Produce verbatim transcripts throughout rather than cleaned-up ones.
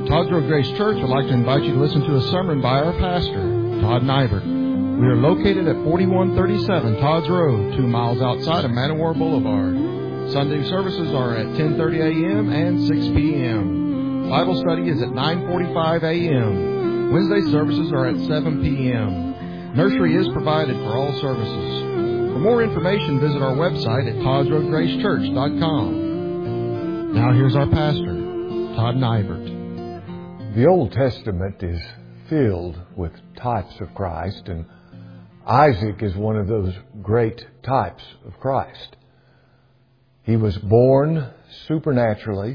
Todd's Road Grace Church would like to invite you to listen to a sermon by our pastor, Todd Nybert. We are located at forty-one thirty-seven Todd's Road, two miles outside of Man O' War Boulevard. Sunday services are at ten thirty a.m. and six p.m. Bible study is at nine forty-five a.m. Wednesday services are at seven p.m. Nursery is provided for all services. For more information, visit our website at todds road grace church dot com. Now here's our pastor, Todd Nybert. The Old Testament is filled with types of Christ, and Isaac is one of those great types of Christ. He was born supernaturally.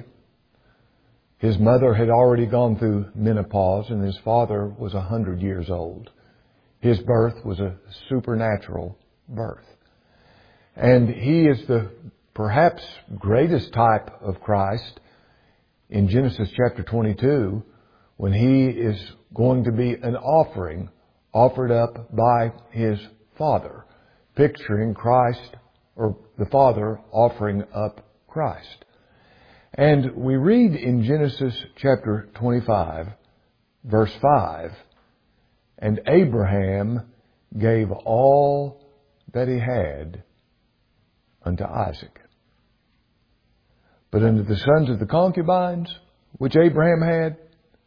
His mother had already gone through menopause, and his father was a hundred years old. His birth was a supernatural birth. And he is the perhaps greatest type of Christ in Genesis chapter twenty-two, when he is going to be an offering offered up by his Father, picturing Christ, or the Father offering up Christ. And we read in Genesis chapter twenty-five, verse five, "And Abraham gave all that he had unto Isaac. But unto the sons of the concubines, which Abraham had,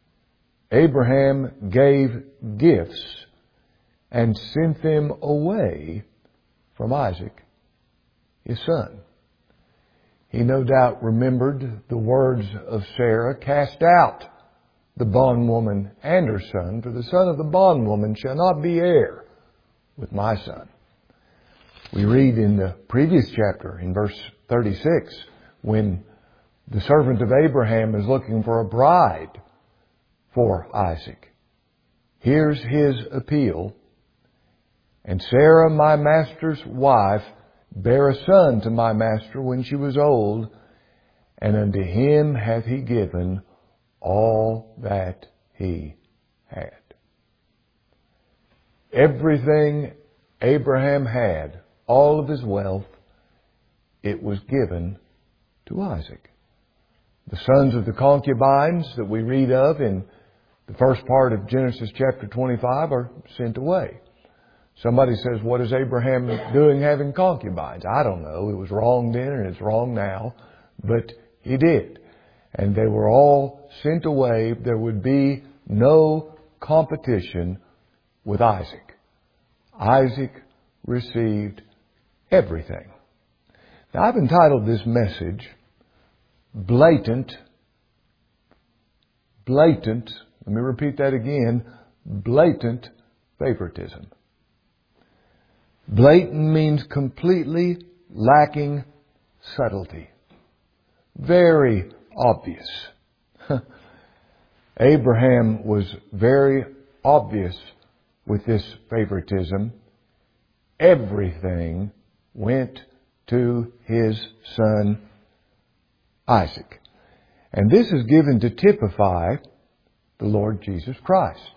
Abraham gave gifts and sent them away from Isaac, his son." He no doubt remembered the words of Sarah, "Cast out the bondwoman and her son, for the son of the bondwoman shall not be heir with my son." We read in the previous chapter, in verse thirty-six, when the servant of Abraham is looking for a bride for Isaac. Here's his appeal. "And Sarah, my master's wife, bare a son to my master when she was old, and unto him hath he given all that he had." Everything Abraham had, all of his wealth, it was given to Isaac. The sons of the concubines that we read of in the first part of Genesis chapter twenty-five are sent away. Somebody says, what is Abraham doing having concubines? I don't know. It was wrong then and it's wrong now. But he did. And they were all sent away. There would be no competition with Isaac. Isaac received everything. Now, I've entitled this message, Blatant, Blatant, let me repeat that again, Blatant Favoritism. Blatant means completely lacking subtlety. Very obvious. Abraham was very obvious with this favoritism. Everything went to his son Isaac. And this is given to typify the Lord Jesus Christ.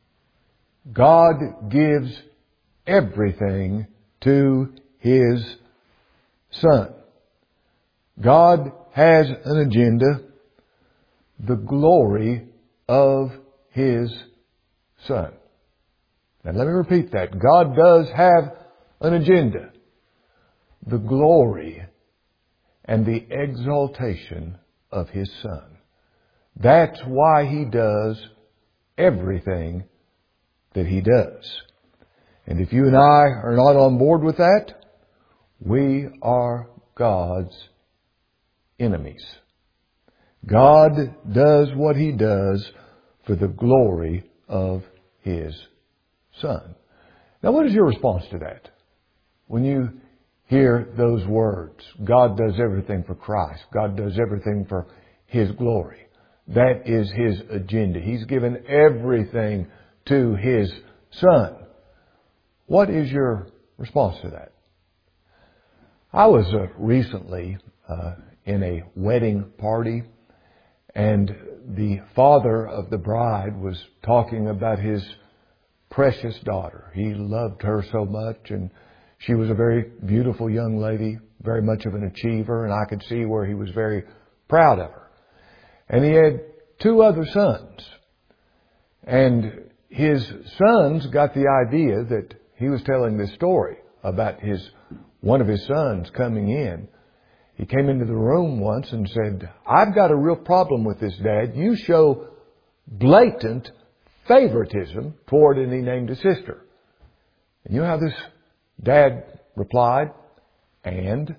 God gives everything to his son. God has an agenda, the glory of his son. Now let me repeat that. God does have an agenda, the glory and the exaltation of his son. That's why he does everything that he does. And if you and I are not on board with that, we are God's enemies. God does what he does for the glory of his son. Now, what is your response to that? When you hear those words, God does everything for Christ. God does everything for his glory. That is his agenda. He's given everything to his son. What is your response to that? I was uh, recently uh, in a wedding party, and the father of the bride was talking about his precious daughter. He loved her so much, and she was a very beautiful young lady, very much of an achiever, and I could see where he was very proud of her. And he had two other sons. And his sons got the idea that he was telling this story about his one of his sons coming in. He came into the room once and said, "I've got a real problem with this, Dad. You show blatant favoritism toward," and he named his sister. And you know how this dad replied? And?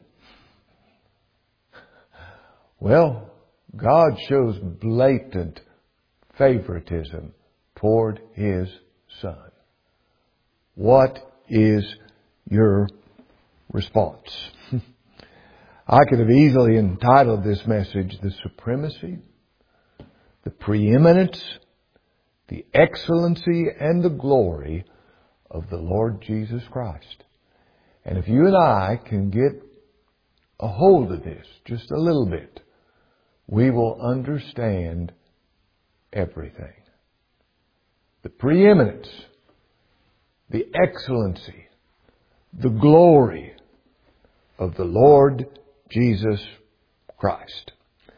Well, God shows blatant favoritism toward His Son. What is your response? I could have easily entitled this message, "The Supremacy, the Preeminence, the Excellency, and the Glory of the Lord Jesus Christ." And if you and I can get a hold of this just a little bit, we will understand everything. The preeminence, the excellency, the glory of the Lord Jesus Christ.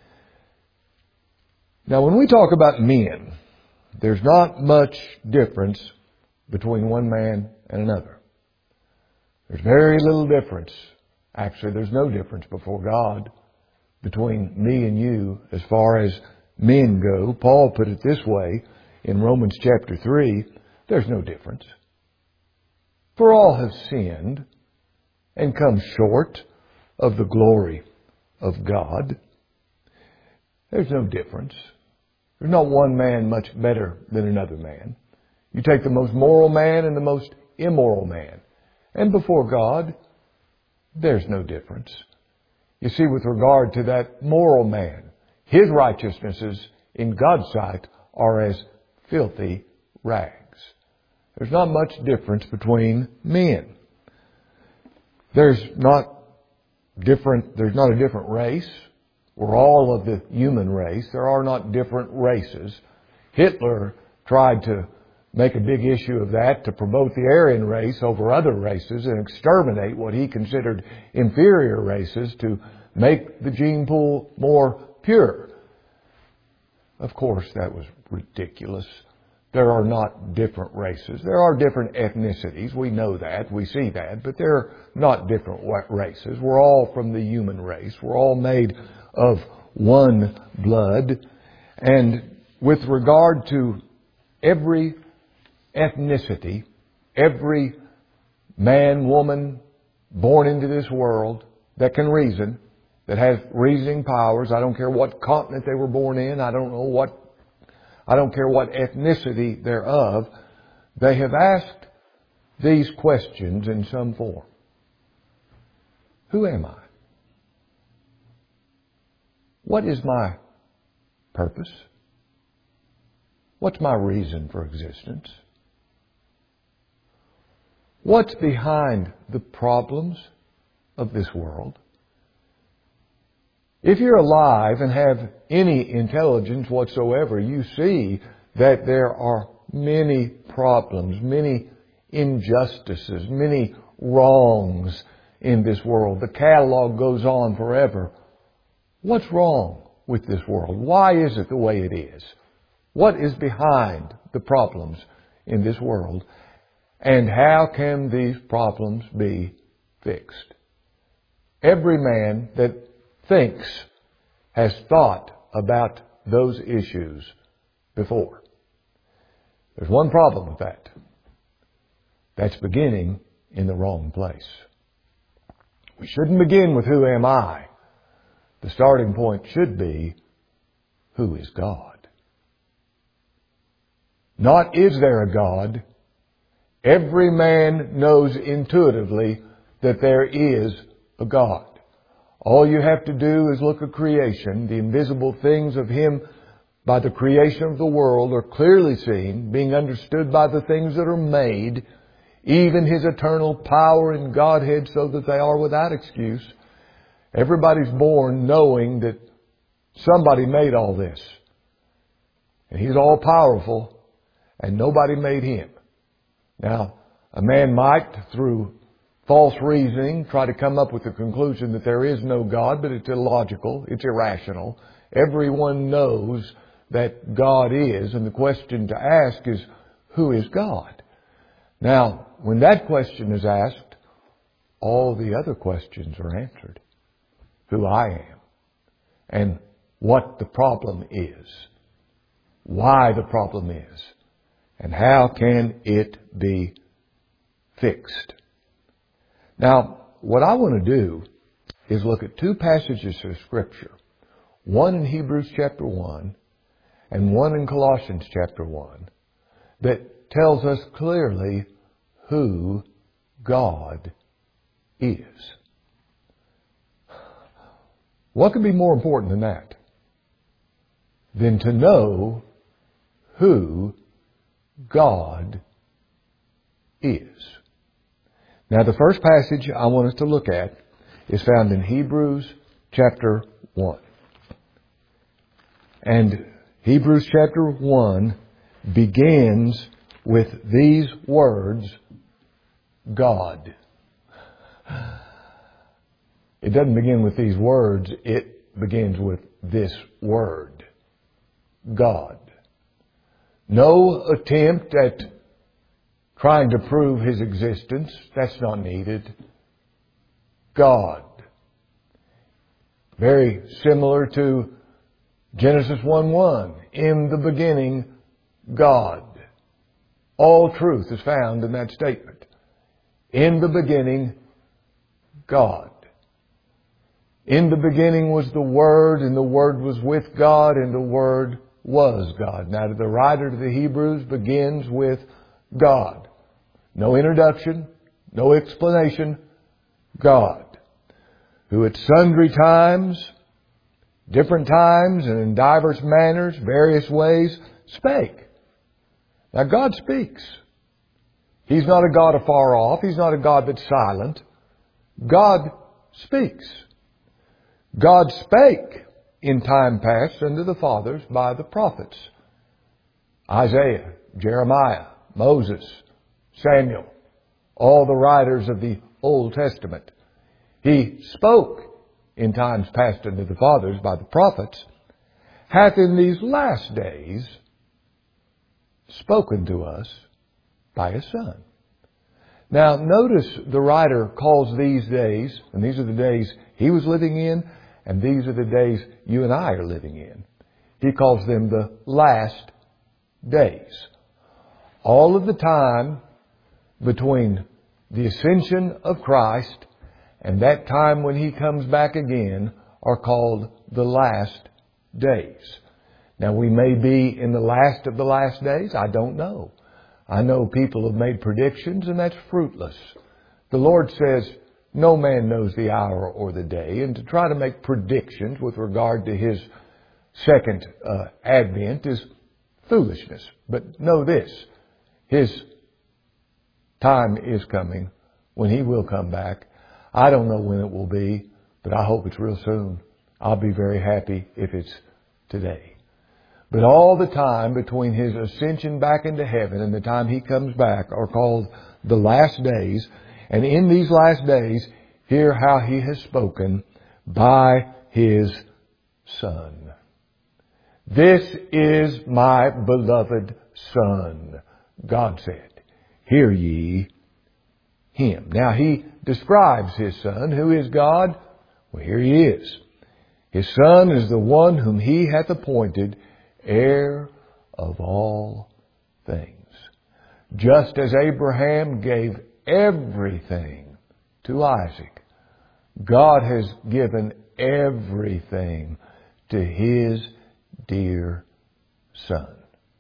Now, when we talk about men, there's not much difference between one man and another. There's very little difference. Actually, there's no difference before God between me and you as far as men go. Paul put it this way in Romans chapter three, there's no difference. For all have sinned and come short of the glory of God. There's no difference. There's not one man much better than another man. You take the most moral man and the most immoral man, and before God, there's no difference. You see, with regard to that moral man, his righteousnesses in God's sight are as filthy rags. There's not much difference between men. There's not different, there's not a different race. We're all of the human race. There are not different races. Hitler tried to make a big issue of that to promote the Aryan race over other races and exterminate what he considered inferior races to make the gene pool more pure. Of course, that was ridiculous. There are not different races. There are different ethnicities. We know that. We see that. But there are not different races. We're all from the human race. We're all made of one blood. And with regard to every ethnicity, every man, woman born into this world that can reason, that has reasoning powers, I don't care what continent they were born in, I don't know what I don't care what ethnicity they're of, they have asked these questions in some form. Who am I? What is my purpose? What's my reason for existence? What's behind the problems of this world? If you're alive and have any intelligence whatsoever, you see that there are many problems, many injustices, many wrongs in this world. The catalog goes on forever. What's wrong with this world? Why is it the way it is? What is behind the problems in this world? And how can these problems be fixed? Every man that thinks has thought about those issues before. There's one problem with that. That's beginning in the wrong place. We shouldn't begin with who am I. The starting point should be, who is God? Not is there a God. Every man knows intuitively that there is a God. All you have to do is look at creation. The invisible things of Him by the creation of the world are clearly seen, being understood by the things that are made, even His eternal power and Godhead, so that they are without excuse. Everybody's born knowing that somebody made all this. And He's all powerful, and nobody made Him. Now, a man might, through false reasoning, try to come up with the conclusion that there is no God, but it's illogical, it's irrational. Everyone knows that God is, and the question to ask is, who is God? Now, when that question is asked, all the other questions are answered. Who I am, and what the problem is, why the problem is, and how can it be fixed. Now, what I want to do is look at two passages of Scripture, one in Hebrews chapter one and one in Colossians chapter one, that tells us clearly who God is. What could be more important than that? Than to know who God is. Now, the first passage I want us to look at is found in Hebrews chapter one. And Hebrews chapter one begins with these words, God. It doesn't begin with these words, it begins with this word, God. No attempt at trying to prove His existence, that's not needed. God. Very similar to Genesis one one. In the beginning, God. All truth is found in that statement. In the beginning, God. In the beginning was the Word, and the Word was with God, and the Word was God. Now, the writer to the Hebrews begins with God. No introduction, no explanation. God, who at sundry times, different times, and in divers manners, various ways, spake. Now, God speaks. He's not a God afar off. He's not a God that's silent. God speaks. God spake in time past unto the fathers by the prophets. Isaiah, Jeremiah, Moses, Samuel, all the writers of the Old Testament. He spoke in times past unto the fathers by the prophets, hath in these last days spoken to us by His Son. Now, notice the writer calls these days, and these are the days He was living in, and these are the days you and I are living in. He calls them the last days. All of the time between the ascension of Christ and that time when He comes back again are called the last days. Now, we may be in the last of the last days. I don't know. I know people have made predictions, and that's fruitless. The Lord says, no man knows the hour or the day, and to try to make predictions with regard to His second uh, advent is foolishness. But know this, His time is coming when He will come back. I don't know when it will be, but I hope it's real soon. I'll be very happy if it's today. But all the time between His ascension back into heaven and the time He comes back are called the last days. And in these last days, hear how He has spoken by His Son. This is my beloved Son, God said. Hear ye Him. Now, He describes His Son. Who is God? Well, here He is. His Son is the one whom He hath appointed heir of all things. Just as Abraham gave everything to Isaac, God has given everything to His dear Son,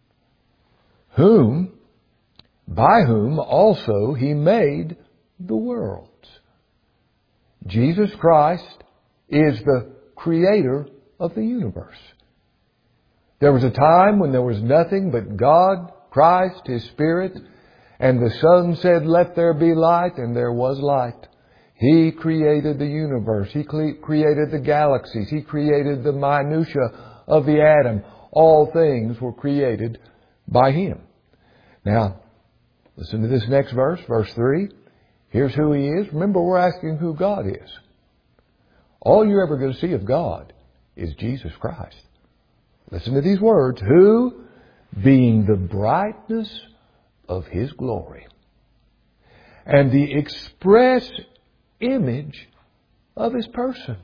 whom, by whom also He made the worlds. Jesus Christ is the creator of the universe. There was a time when there was nothing but God, Christ, His Spirit, and the Son said, let there be light, and there was light. He created the universe. He created the galaxies. He created the minutiae of the atom. All things were created by Him. Now, listen to this next verse, verse three. Here's who He is. Remember, we're asking who God is. All you're ever going to see of God is Jesus Christ. listen to these words, who, being the brightness of His glory and the express image of His person.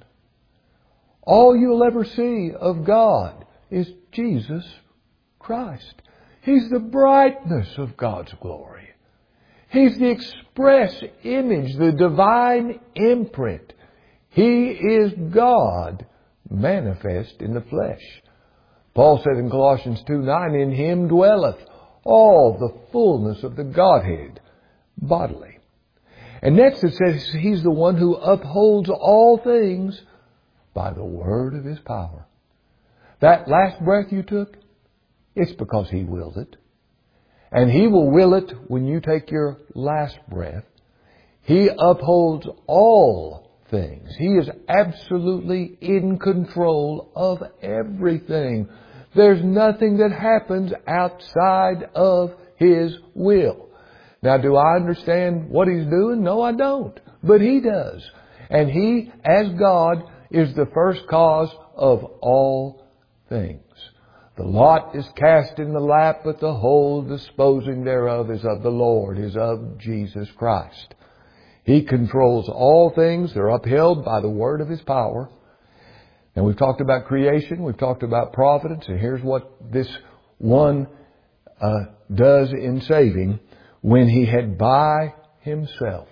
All you'll ever see of God is Jesus Christ. He's the brightness of God's glory. He's the express image, the divine imprint. He is God manifest in the flesh. Paul said in Colossians two nine, in Him dwelleth all the fullness of the Godhead bodily. And next it says He's the one who upholds all things by the word of His power. That last breath you took, it's because He willed it. And He will will it when you take your last breath. He upholds all things. He is absolutely in control of everything. There's nothing that happens outside of His will. Now, do I understand what He's doing? No, I don't. But He does. And He, as God, is the first cause of all things. The lot is cast in the lap, but the whole disposing thereof is of the Lord, is of Jesus Christ. He controls all things. They're upheld by the word of His power. And we've talked about creation. We've talked about providence. And here's what this one uh, does in saving. When He had by Himself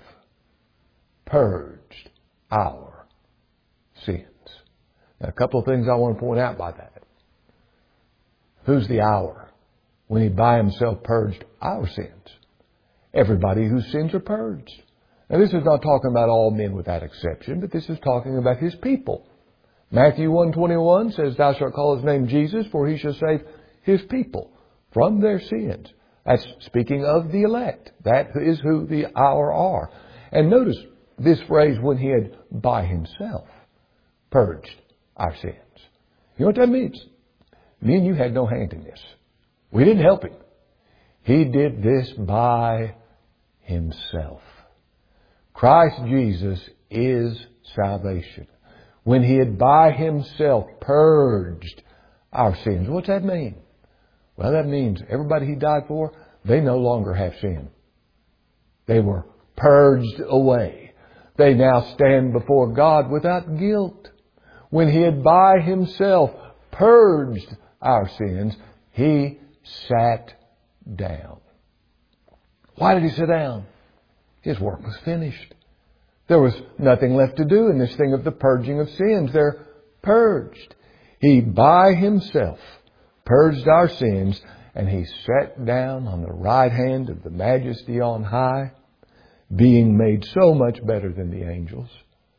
purged our sins. Now, a couple of things I want to point out by that. Who's the our? When He by Himself purged our sins. Everybody whose sins are purged. Now, this is not talking about all men without exception, but this is talking about His people. Matthew one twenty-one says, Thou shalt call His name Jesus, for He shall save His people from their sins. That's speaking of the elect. That is who the our are. And notice this phrase, when He had by Himself purged our sins. You know what that means? Me and you had no hand in this. We didn't help Him. He did this by Himself. Christ Jesus is salvation. When He had by Himself purged our sins. What's that mean? Well, that means everybody He died for, they no longer have sin. They were purged away. They now stand before God without guilt. When He had by Himself purged our sins, He sat down. Why did He sit down? His work was finished. There was nothing left to do in this thing of the purging of sins. They're purged. He by Himself purged our sins, and He sat down on the right hand of the Majesty on high, being made so much better than the angels,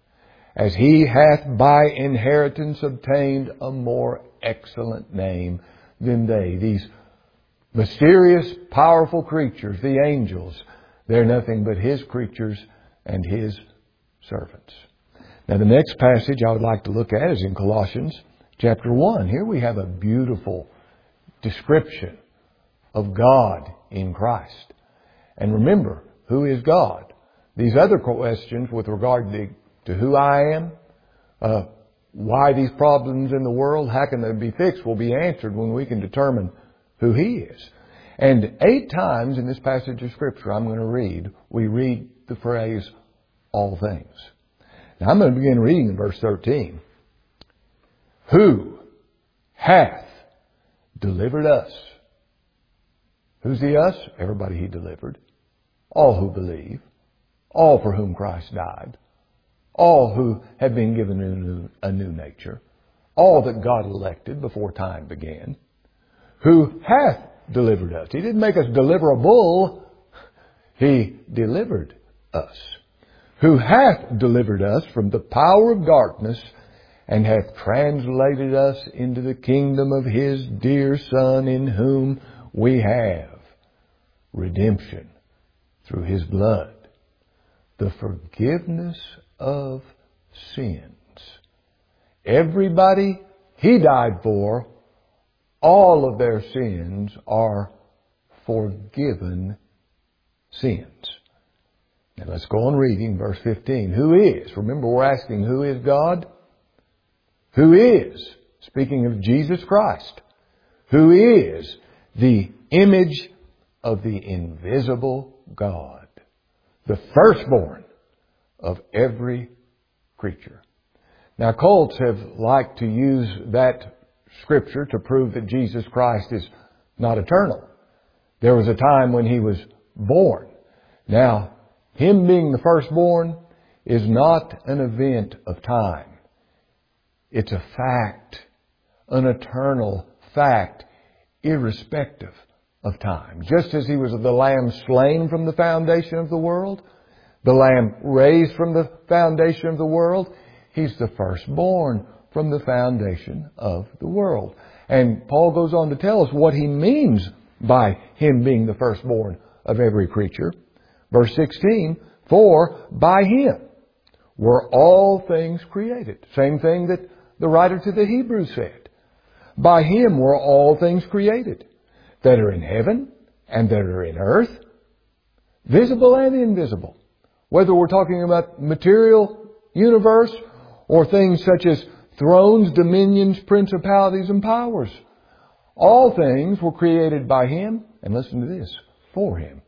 as He hath by inheritance obtained a more excellent name than they. These mysterious, powerful creatures, the angels, they're nothing but His creatures and His servants. Now, the next passage I would like to look at is in Colossians chapter one. Here we have a beautiful description of God in Christ. And remember, who is God? These other questions with regard to, to who I am, uh, why these problems in the world, how can they be fixed, will be answered when we can determine who He is. And eight times in this passage of Scripture I'm going to read, we read the phrase, all things. Now I'm going to begin reading in verse thirteen. Who hath delivered us? Who's the us? Everybody He delivered. All who believe. All for whom Christ died. All who have been given a new, a new nature. All that God elected before time began. Who hath delivered us? He didn't make us deliverable. He delivered us. Who hath delivered us from the power of darkness and hath translated us into the kingdom of His dear Son, in whom we have redemption through His blood, the forgiveness of sins. Everybody He died for, all of their sins are forgiven sins. Now let's go on reading verse fifteen. Who is? Remember, we're asking, who is God? Who is? Speaking of Jesus Christ. who is the image of the invisible God, the firstborn of every creature. Now, cults have liked to use that scripture to prove that Jesus Christ is not eternal. There was a time when He was born. Now, Him being the firstborn is not an event of time. It's a fact, an eternal fact, irrespective of time. Just as He was the Lamb slain from the foundation of the world, the Lamb raised from the foundation of the world, He's the firstborn from the foundation of the world. And Paul goes on to tell us what he means by Him being the firstborn of every creature. Verse sixteen, for by Him were all things created. Same thing that the writer to the Hebrews said. By Him were all things created, that are in heaven and that are in earth, visible and invisible. Whether we're talking about material universe or things such as thrones, dominions, principalities, and powers. All things were created by Him, and listen to this, for Him.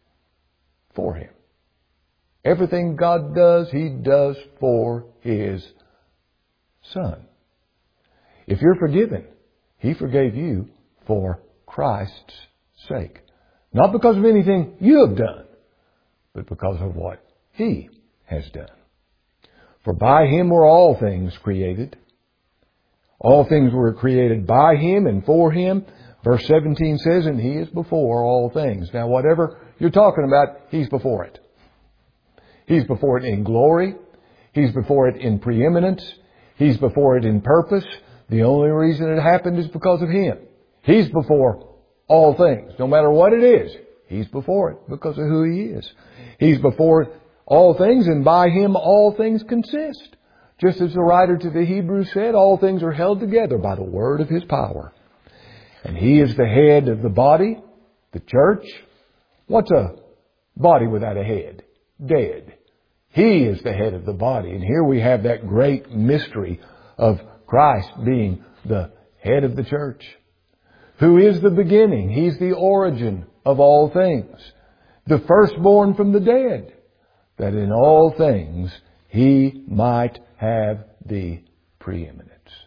For Him. Everything God does, He does for His Son. If you're forgiven, He forgave you for Christ's sake. Not because of anything you have done, but because of what He has done. For by Him were all things created. All things were created by Him and for Him. Verse seventeen says, and He is before all things. Now, whatever you're talking about, He's before it. He's before it in glory. He's before it in preeminence. He's before it in purpose. The only reason it happened is because of Him. He's before all things. No matter what it is, He's before it because of who He is. He's before all things, and by Him all things consist. Just as the writer to the Hebrews said, all things are held together by the word of His power. And He is the head of the body, the church. What's a body without a head? Dead. He is the head of the body. And here we have that great mystery of Christ being the head of the church. Who is the beginning? He's the origin of all things. The firstborn from the dead, that in all things He might have the preeminence.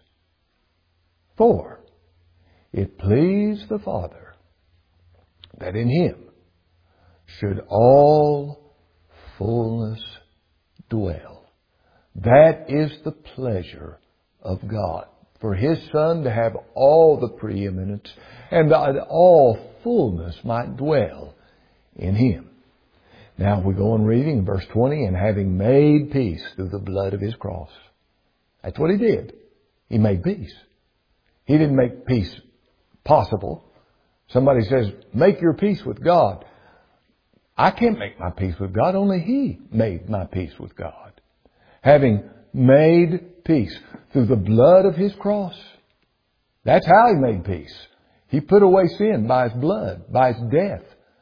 For it pleased the Father that in Him should all fullness dwell. That is the pleasure of God, for His Son to have all the preeminence and that all fullness might dwell in Him. Now we go on reading verse twenty, and having made peace through the blood of His cross. That's what He did. He made peace. He didn't make peace possible. Somebody says, make your peace with God. I can't make my peace with God. Only He made my peace with God. Having made peace through the blood of His cross. That's how He made peace. He put away sin by His blood, by His death.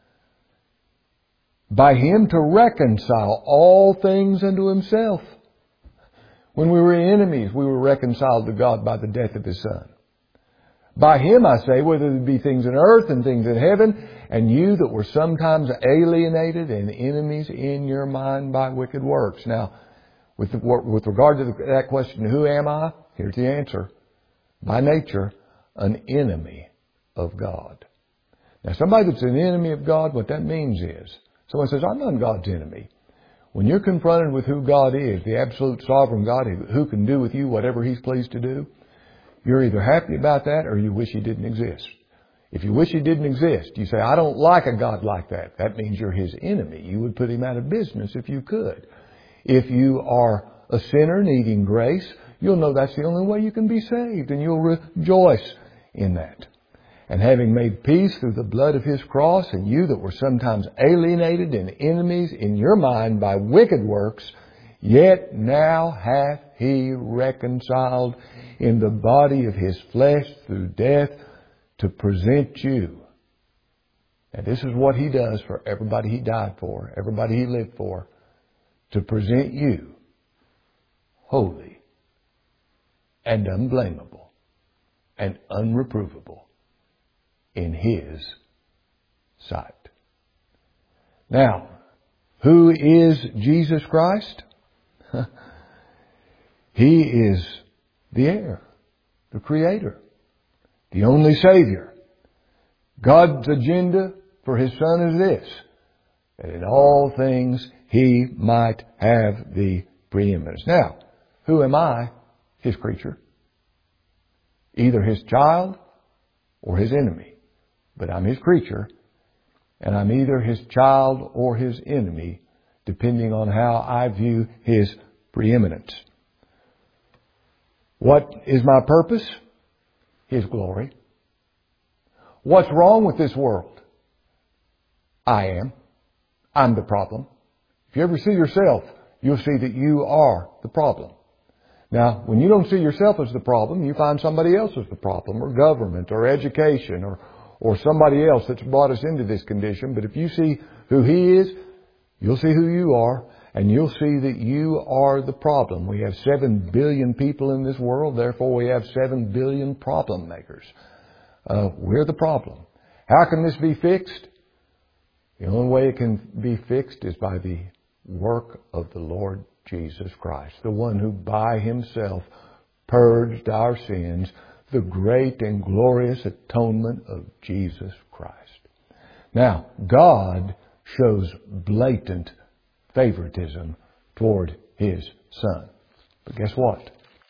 By Him to reconcile all things unto Himself. When we were enemies, we were reconciled to God by the death of His Son. By Him, I say, whether it be things in earth and things in heaven, and you that were sometimes alienated and enemies in your mind by wicked works. Now, with, the, with regard to the, that question, who am I? Here's the answer. By nature, an enemy of God. Now, somebody that's an enemy of God, what that means is, someone says, I'm not God's enemy. When you're confronted with who God is, the absolute sovereign God who can do with you whatever He's pleased to do, you're either happy about that or you wish He didn't exist. If you wish He didn't exist, you say, I don't like a God like that. That means you're His enemy. You would put Him out of business if you could. If you are a sinner needing grace, you'll know that's the only way you can be saved, and you'll rejoice in that. And having made peace through the blood of His cross, and you that were sometimes alienated and enemies in your mind by wicked works, yet now hath He reconciled in the body of His flesh through death to present you. And this is what He does for everybody He died for, everybody He lived for, to present you holy and unblameable and unreprovable in His sight. Now, who is Jesus Christ? He is the heir, the Creator, the only Savior. God's agenda for His Son is this, that in all things He might have the preeminence. Now, who am I? His creature. Either His child or His enemy. But I'm His creature, and I'm either His child or His enemy, depending on how I view His preeminence. What is my purpose? His glory. What's wrong with this world? I am. I'm the problem. If you ever see yourself, you'll see that you are the problem. Now, when you don't see yourself as the problem, you find somebody else as the problem, or government, or education, or, or somebody else that's brought us into this condition. But if you see who He is, you'll see who you are, and you'll see that you are the problem. We have seven billion people in this world, therefore we have seven billion problem makers. Uh, we're the problem. How can this be fixed? The only way it can be fixed is by the work of the Lord Jesus Christ, the one who by Himself purged our sins, the great and glorious atonement of Jesus Christ. Now, God shows blatant favoritism toward His Son. But guess what?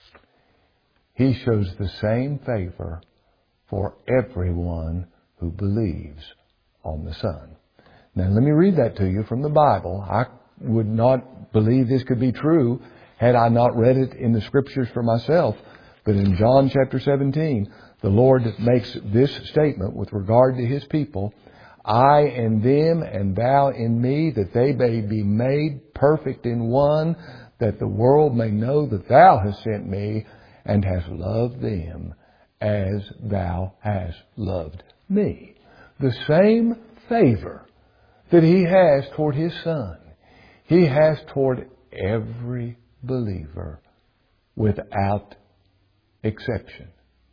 He shows the same favor for everyone who believes on the Son. Now, let me read that to you from the Bible. I would not believe this could be true had I not read it in the Scriptures for myself. But in John chapter seventeen, the Lord makes this statement with regard to His people. I in them and thou in me, that they may be made perfect in one, that the world may know that thou hast sent me and hast loved them as thou hast loved me. The same favor that He has toward His Son, He has toward every believer without exception.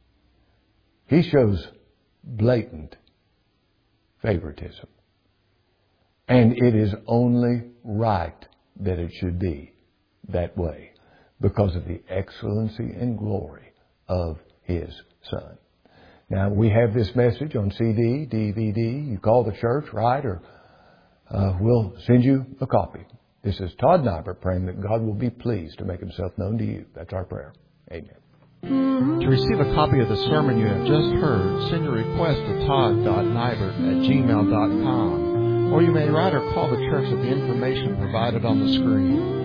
He shows blatant favoritism. And it is only right that it should be that way because of the excellency and glory of His Son. Now, we have this message on C D, D V D. You call the church, right? Or uh, we'll send you a copy. This is Todd Nybert praying that God will be pleased to make Himself known to you. That's our prayer. Amen. To receive a copy of the sermon you have just heard, send your request to todd dot nybert at gmail dot com, or you may write or call the church at the information provided on the screen.